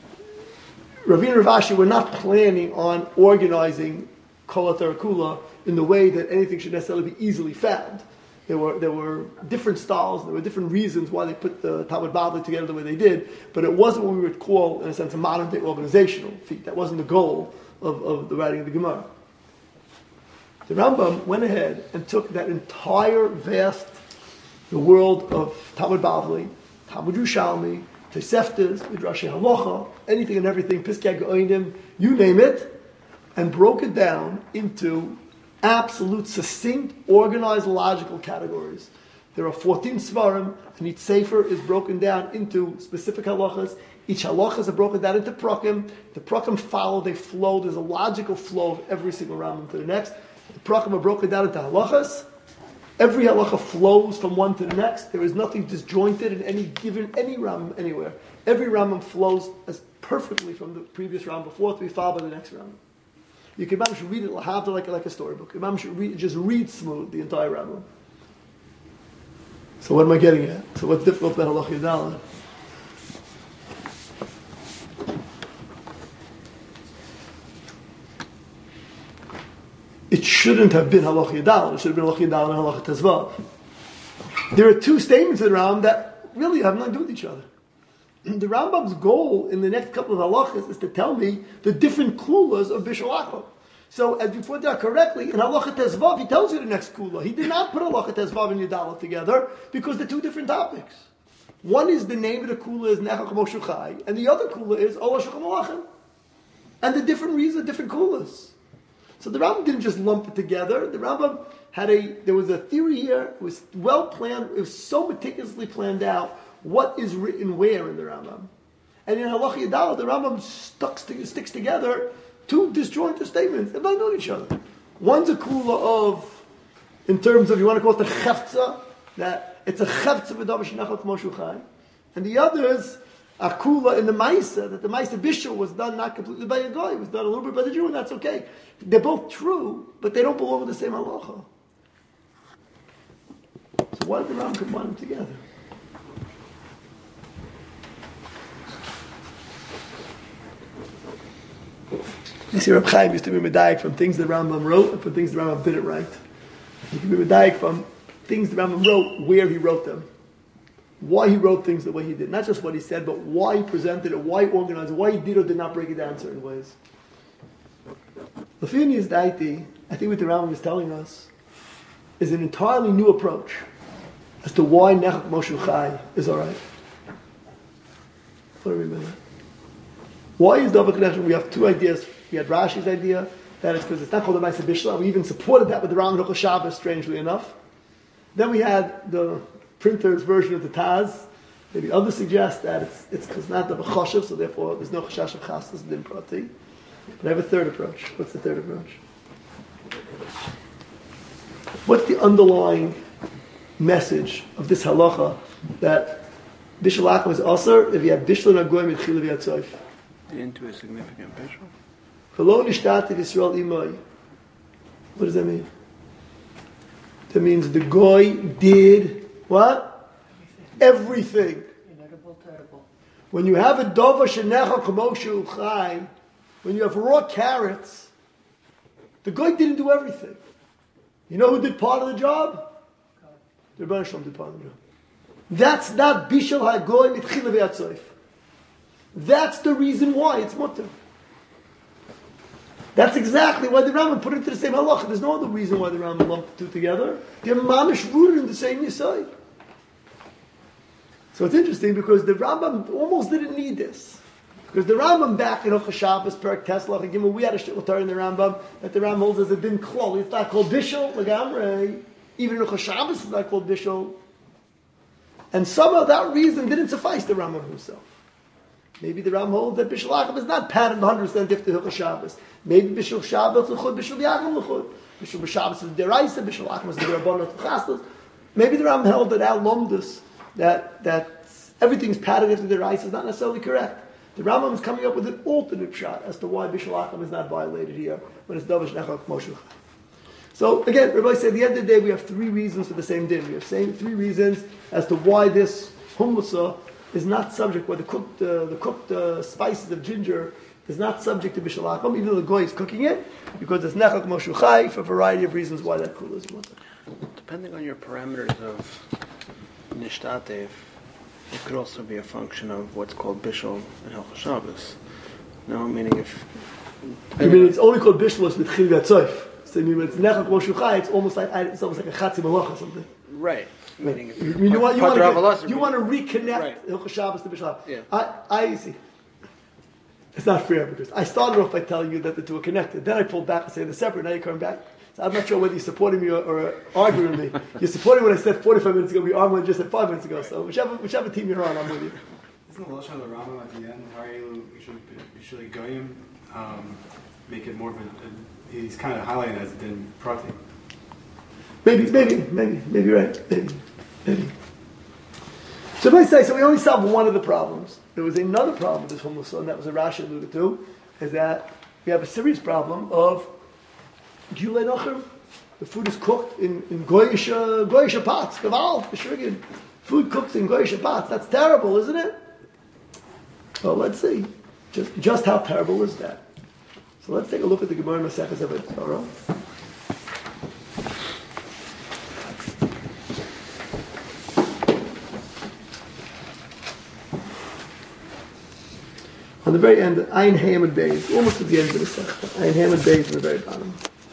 Ravina Rav Ashi, we're not planning on organizing Kol HaTorah Kula in the way that anything should necessarily be easily found. There were there were different styles, there were different reasons why they put the Talmud Bavli together the way they did, but it wasn't what we would call, in a sense, a modern-day organizational feat. That wasn't the goal of, of the writing of the Gemara. The Rambam went ahead and took that entire vast, the world of Talmud Bavli, Talmud Yerushalmi, Toseftas, Midrashei Halacha, anything and everything, Piskei Geonim, you name it, and broke it down into absolute, succinct, organized, logical categories. There are fourteen svarim, and each sefer is broken down into specific halachas. Each halachas are broken down into prakim. The prakim follow, they flow. There's a logical flow of every single rambam to the next. The prakim are broken down into halachas. Every halacha flows from one to the next. There is nothing disjointed in any given, any rambam anywhere. Every rambam flows as perfectly from the previous rambam before to be followed by the next rambam. You can should read it like, like a storybook. Imam should read, just read smooth the entire Rambam. So what am I getting at? So what's difficult about Halach Yudala? It shouldn't have been Halach Yudala. It should have been Halach Yudala and Halach Tezvav. There are two statements in the Rambam that really have nothing to do with each other. The Rambam's goal in the next couple of halachas is to tell me the different kulas of Bishul Acha. So, as you pointed out correctly, in Halacha Tezvav, he tells you the next kula. He did not put Halacha Tezvav and Yudala together because they're two different topics. One is the name of the kula is Nechal Moshe Chai, and the other kula is Ola Shulchan Malachim. And the different reasons are different kulas. So the Rambam didn't just lump it together. The Rambam had a, there was a theory here, it was well planned, it was so meticulously planned out. What is written where in the Rambam? And in Halacha Yudala, the Rambam stuck, sticks together two disjointed statements. They're not knowing each other. One's a kula of, in terms of, you want to call it the chefza, that it's a chefza v'davar shenachal k'moshu chai. And the other is a kula in the Maisa, that the Maisa Bishul was done not completely by a guy, it was done a little bit by the Jew, and that's okay. They're both true, but they don't belong in the same halacha. So why did the Ram combine them together? You see, Reb Chaim used to be medayik from things the Rambam wrote and from things the Rambam didn't write. He could be medayik from things the Rambam wrote, where he wrote them, why he wrote things the way he did. Not just what he said, but why he presented it, why he organized it, why he did or did not break it down certain ways. Lafini is daiti, I think what the Rambam is telling us, is an entirely new approach as to why Nechak Moshe Chai is alright. What do we mean? Why is double connection? We have two ideas. We had Rashi's idea that it's because it's not called a Ma'aseh Bishla. We even supported that with the Ram Hilchos Shabbos, strangely enough. Then we had the printer's version of the Taz. Maybe others suggest that it's it's because not the B'choshev, so therefore there's no Chashash of Chastas Din Prati. But I have a third approach. What's the third approach? What's the underlying message of this halacha that Bishul Akum is also if you have Bishul Nagoyim and Chilav Yatzoif? Into a significant Bishul. What does that mean? That means the goy did what? Everything. Inedible, terrible. When you have a dova shenecha kamoshu chai, when you have raw carrots, the goy didn't do everything. You know who did part of the job? The Rebbeinu Shalom did part of the job. That's not bishul hagoy mitchila v'yatzoif. That's the reason why it's mutter. That's exactly why the Rambam put it into the same halacha. There's no other reason why the Rambam lumped the two together. They're mamish rooted in the same yisai. So it's interesting because the Rambam almost didn't need this. Because the Rambam back in Hilchos Shabbos, Perek Tesla, we had a shitlatar in the Rambam that the Rambam holds as a din klal. It's not called bishul, legamrei. Even in Hilchos Shabbos it's not called bishul. And some of that reason didn't suffice the Rambam himself. Maybe the Ram holds that Bishul Acham is not patterned one hundred percent if the Hilchos Shabbos. Maybe Bishul Shabbos l'chud, Bishul Yacham l'chud. Bishul Shabbos is deraisa, Bishul Acham is derabbanot l'chastos. Maybe the Ram held that al lomdus, that that everything's patterned after deraisa is not necessarily correct. The Rambam is coming up with an alternate shot as to why Bishul Acham is not violated here when it's Davish Nechak Moshe. So again, Rabbi said at the end of the day we have three reasons for the same din. We have same three reasons as to why this hummusa is not subject, where the cooked uh, the cooked uh, spices of ginger is not subject to bishul akum, even though the goy is cooking it, because it's nechak moshe chai for a variety of reasons why that kula is mutter. Depending on your parameters of nishtatev, it could also be a function of what's called bishul and Hilchos Shabbos. No, meaning if I mean it's only called bishul with chil gatzoif. So I mean when it's nechak moshe chai, it's almost like it's almost like a chatzi malach or something. right. Meaning if you, you, want, you, want, to, you meaning. want to reconnect right. Hilchos Shabbos to Bishul. Yeah. I, I see. It's not fair because I started off by telling you that the two are connected. Then I pulled back and said they're separate. Now you're coming back. So I'm not sure whether you're supporting me or, or arguing with me. You're supporting what I said forty-five minutes ago. We argued just said five minutes ago. So whichever whichever team you're on, I'm with you. Isn't the Lashon of the Rambam at the end? Why you should usually goyim um, make it more of a, a he's kind of highlighting it as a din prati. Maybe, maybe, maybe, maybe you're right. Maybe, maybe. So if I say, so we only solved one of the problems. There was another problem with this hummus, and that was a Rashi alluded to, is that we have a serious problem of Gilei Nochim. The food is cooked in, in goyish, uh, goyish pots, kaval, b'shriggin. Food cooked in goyish pots. That's terrible, isn't it? Well, let's see. Just, just how terrible is that? So let's take a look at the Gemara Maseches Avodas Zarah. On the very end, Ayin Hamid Beis, almost at the end of the Sechta. Ayin Hamid Beis at the very bottom.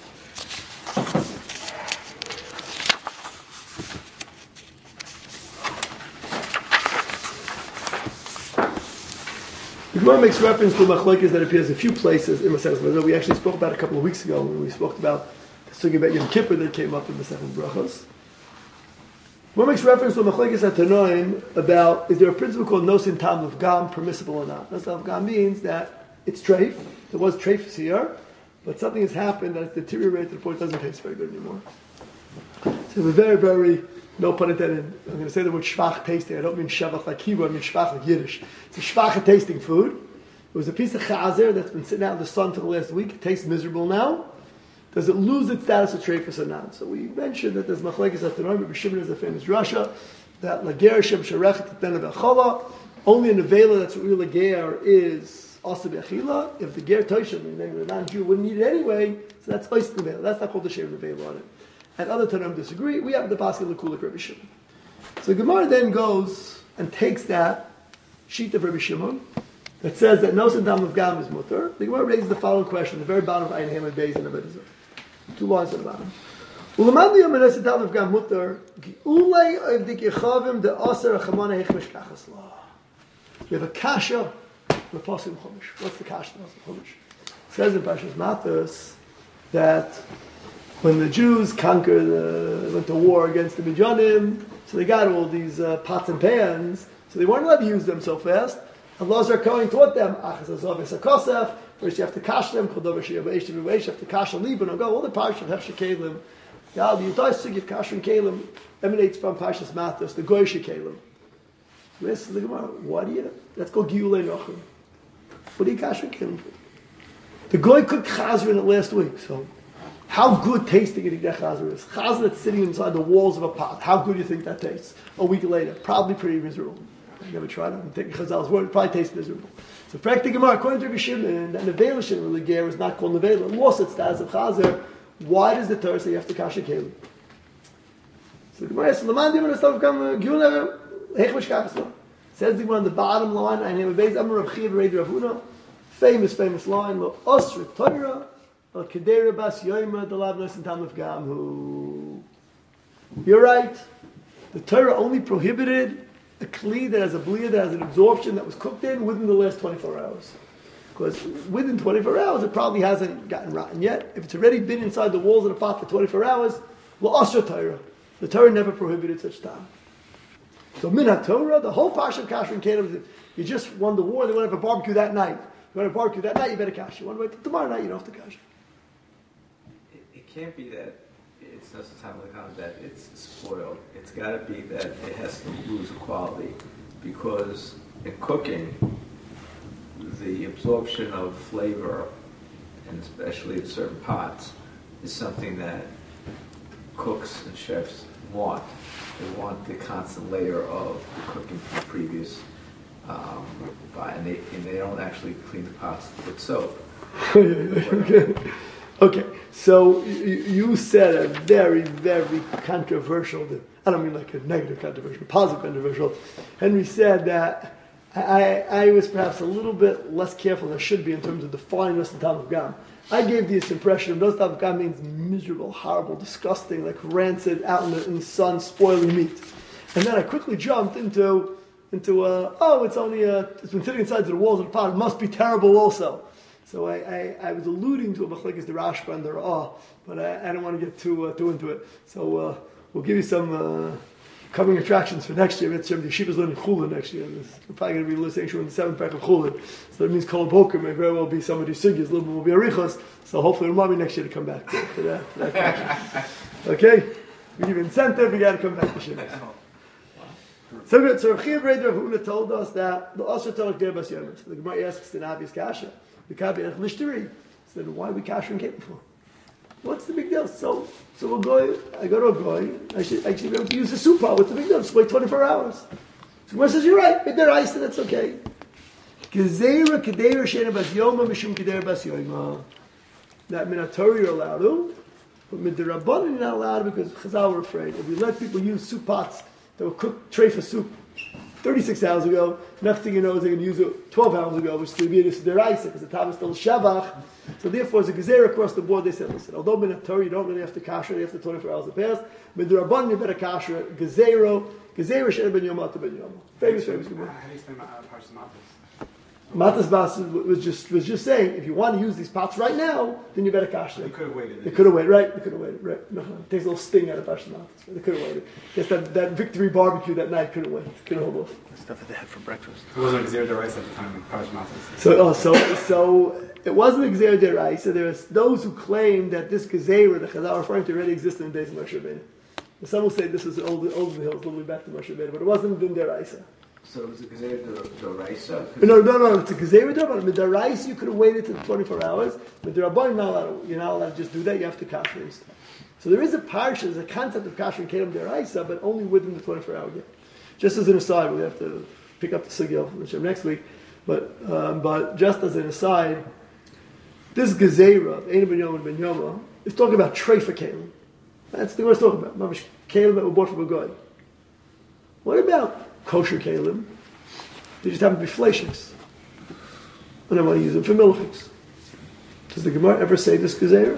The Gemara makes reference to machlokes that appears a few places in Maseches Brachos. We actually spoke about it a couple of weeks ago when we spoke about the sugi about Yom Kippur that came up in Maseches Brachos. One makes reference to machlokes at Tanoim about is there a principle called nosin tam of gam permissible or not? Nosin tam of gam means that it's treif. There was treif here, but something has happened that it's deteriorated to the point it doesn't taste very good anymore. So it's a very, very, no pun intended, I'm going to say the word shvach tasting. I don't mean shavach like Hebrew, I mean shvach like Yiddish. It's a shvach tasting food. It was a piece of chazer that's been sitting out in the sun for the last week. It tastes miserable now. does it lose its status of treifus or not? So we mentioned that there's machlekes atanoim, Rabbi Shimon is a famous Rasha, that lager shem sharechet ten v'achala, only in the vela that's real lager is also b'achila. If the ger toishim, then the non-Jew wouldn't eat it anyway, so that's ois the vela. That's not called the shem vela on it. And other tanoim disagree. We have the basket l'kulik Rabbi Shimon. So Gemara then goes and takes that sheet of Rabbi Shimon that says that no dam of gam is mutter. The Gemara raises the following question, the very bottom of Ein Hamad Beis and Avodah Zarah. Two lines at the bottom. Ulamad liyom no dam of gam mutter. Ulei of the kechavim the aser achamana hechmesh kachas la. We have a kasha, the pasuk chumash. What's the kasha? The chumash. It says in Parshas Matos that when the Jews conquered, uh, went to war against the Midianim, so they got all these uh, pots and pans, so they weren't allowed to use them so fast. And Lazar Cohen taught them, first you have to kash them, you have to kash and Liban, go, all the parshas have shekalim. Yeah, the Yutai Sugi of Kash and Kalim emanates from Parshas Matos, the Goy Shekalim. This is the Gemara. What do you, that's called Giyulei Nochim. What do you Kash and Kalim for? The Goy cooked Chazar in it last week, so how good tasting do you think that Chazar is? Chazar that's sitting inside the walls of a pot, how good do you think that tastes? A week later, probably pretty miserable. I never tried it. I'm taking Chazal's word. It probably tastes miserable. So, practically, Gemara, according to Rabbi Shimon, that Nevela Shimon Leger is not called Nevela. It lost its status of Chazar. Why does the Torah say you have to kash a kelim? So, Gemara says, "L'man divan estav kam giyuler hechmesh kachas." Says the one on the bottom line. I name Beis Amar Rav Chiya B'Rei Rav Huna. Famous, famous line. Lo osri Torah al kedera bas yoyma delav nosin tam of gam hu. You're right. The Torah only prohibited a kli that has a bliya that has an absorption that was cooked in within the last twenty-four hours. Because within twenty-four hours, it probably hasn't gotten rotten yet. If it's already been inside the walls of the pot for twenty-four hours, well, asher Torah. The Torah never prohibited such time. So min ha-Torah, the whole parsha of kasher and kelim, you just won the war, they want to have a barbecue that night. You want to barbecue that night, you better kasher. You want to wait till tomorrow night, you don't have to kasher. It, it can't be that it's not time like that it's spoiled. It's got to be that it has to lose a quality, because in cooking, the absorption of flavor, and especially in certain pots, is something that cooks and chefs want. They want the constant layer of the cooking from the previous um, by, and they and they don't actually clean the pots with soap. okay. okay, so you, you said a very, very controversial, I don't mean like a negative controversial, positive controversial. Henry said that I, I was perhaps a little bit less careful than I should be in terms of defining Nosei Tam of Gam. I gave this impression of Nosei Tam of Gam means miserable, horrible, disgusting, like rancid, out in the, in the sun, spoiling meat. And then I quickly jumped into, into uh, oh, it's only, uh, it's been sitting inside the walls of the pot, it must be terrible also. So I, I, I was alluding to a machlekes the Rashba and the Ra'ah, but I, I don't want to get too, uh, too into it. So uh, we'll give you some uh, coming attractions for next year. It's the Yeshiva's learning Chulin next year. We're probably going to be listening to in the seventh pack of Chulin. So that means Kol Boker may very well be somebody's sugyas, a little bit will be Arichos. So hopefully we'll be next year to come back to, to that. To that okay? We give incentive, we got to come back to Shiva. So good. So Rav Chiya B'Rei Rav Huna told us that the Asher Telek Der Bas Yomer. So the Gemara asks an obvious kasha. The Kabi Ech Lishteri. So then why are we kashering cake for? What's the big deal? So, so we'll go. I go to a goy. I should actually be able to use a soup pot. What's the big deal? Just wait twenty-four hours. So Gemara says you're right. If they're ice, then that's okay. Gezeira Kedera Shena Bas Yoma Mishum Kedera Bas Yoma. That Minatori you're allowed to, but Midirabban you're not allowed because Chazal were afraid. If we let people use soup pots that were cooked tray for soup thirty-six hours ago, next thing you know is they're going to use it twelve hours ago, which is to be this deraisa because the time is still shabach. So therefore, as a gezer across the board, they said, listen, although in a Torah you don't really have to kasher, you have to twenty-four hours to pass. But the Rabban you better kasher gezero, gezero shen ben yom ata ben yom. Famous, famous. How do you explain Parshas Matos? Matas Bas was just was just saying, if you want to use these pots right now, then you better kasher them. They could have waited. They could have waited, right? They could have waited, right? No, it takes a little sting out of Parshas Matos. They could have waited. Yes, that, that victory barbecue that night couldn't wait. Couldn't hold off. The stuff that they had for breakfast. It wasn't Xer Deraisa at the time of Parshas Matos. So, oh, so, so it wasn't Xer Deraisa. So there's those who claim that this Gezerah, the Chazal referring to, already existed in the days of Moshe Rabbeinu. Some will say this is old, old the hills, a little bit back to Moshe Rabbeinu, but it wasn't in Deraisa. So it was a Gezerah the Raisa? No, no, no, it's a Gezerah, but with the rice you could have waited till twenty-four hours. With the Rabban, not allowed, you're not allowed to just do that, you have to kasher instead. So there is a parsha, there's a concept of kasher and kelim deraisa, but only within the twenty-four hour gap. Just as an aside, we have to pick up the sugya which next week, but um, but just as an aside, this Gezerah, Ein ben Yom ben Yoma, is talking about treifa kelim. That's the word it's talking about. Mamish kelim that were bought from a god. What about kosher kelim? They just happen to be fleshings. And I want to use them for milchiks. Does the Gemara ever say this Gezerah?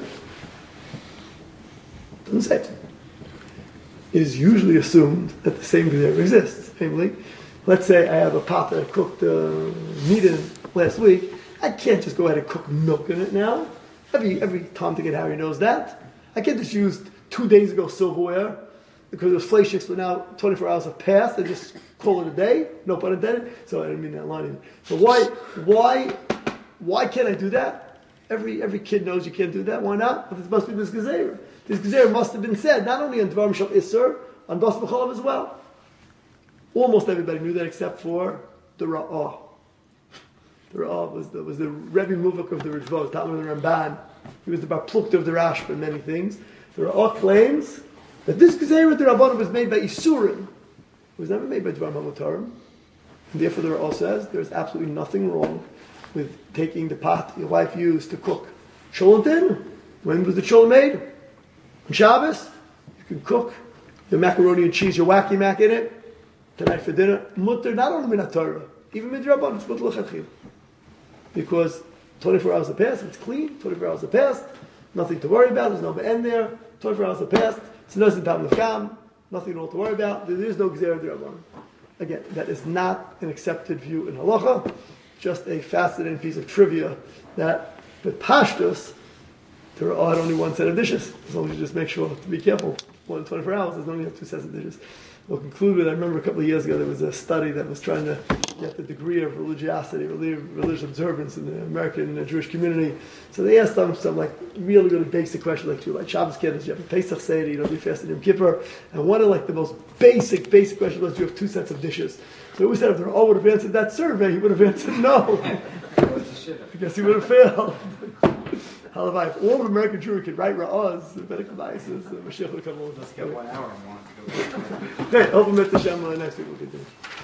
Doesn't say it. It is usually assumed that the same Gezerah exists. Namely, let's say I have a pot that I cooked uh, meat in last week. I can't just go ahead and cook milk in it now. Every every Tom, Dick, and Harry knows that. I can't just use two days ago silverware because it was fleshings, but now twenty-four hours have passed and just call it a day. No pun intended. So I didn't mean that line either. So why why why can't I do that? Every every kid knows you can't do that. Why not? If it must be this Gezerah. This Gezerah must have been said not only on Dvar Mishal Isser, on Bas B'Cholav as well. Almost everybody knew that except for the Ra'ah. The Ra'ah was the, was the Rebbe Muvak of the Ritva, Talmud of the Ramban. He was the Bar Plukta of the Rashba and many things. The Ra'ah claims that this Gezerah the Rabbanah was made by Isurim. It was never made by Dvar Mamutarim. And therefore the Ra'ah says there is absolutely nothing wrong with taking the pot your wife used to cook Cholantin. When was the Cholan made? On Shabbos. You can cook your macaroni and cheese, your wacky mac in it. Tonight for dinner. Mutter, not only Minat Torah, even Midrabban, it's Mutter L'Chadchil. Because twenty-four hours have passed, it's clean, twenty-four hours have passed, nothing to worry about, there's no end there, twenty-four hours have passed, it's no Tam L'Cham, nothing at all to worry about, there is no Gezerah D'Rabbanan. Again, that is not an accepted view in Halacha, just a fascinating piece of trivia that with Pashtus, there are only one set of dishes, as long as you just make sure to be careful. More than twenty-four hours, there's only two sets of dishes. We'll conclude with, I remember a couple of years ago there was a study that was trying to get the degree of religiosity, religious observance in the American Jewish community. So they asked them some like really, really basic questions like, do you like Shabbos Kiddush, do you have a Pesach Seder, you know, do you fast in Yom Kippur? And one of like the most basic, basic questions was, do you have two sets of dishes? So we said if they all would have answered that survey, he would have answered no. I guess he would have failed. Halavai, if all of American Jewry could write Ra'az, the medical biases, the Mashiach would come along. Let's get one hour and want to go. Great, open Mitzvah Shem, next week we'll continue.